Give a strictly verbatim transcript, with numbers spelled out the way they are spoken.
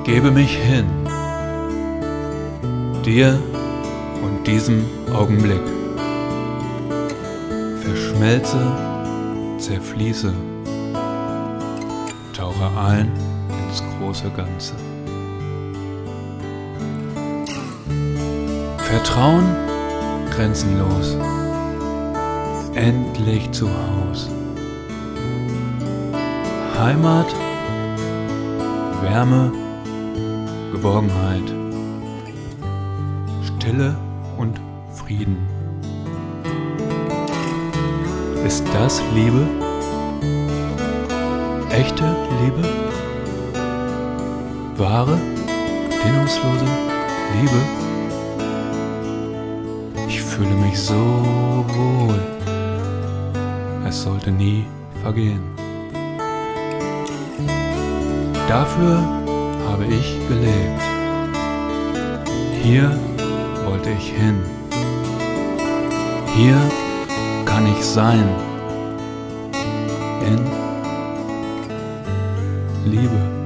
gebe mich hin, dir und diesem Augenblick. Verschmelze, zerfließe, tauche ein ins große Ganze. Vertrauen grenzenlos, endlich zu Haus. Heimat, Wärme, Geborgenheit, Stille und Frieden. Ist das Liebe? Echte Liebe? Wahre, bedingungslose Liebe? Ich fühle mich so wohl. Es sollte nie vergehen. Dafür habe ich gelebt. Hier wollte ich hin. Hier kann ich sein. In Liebe.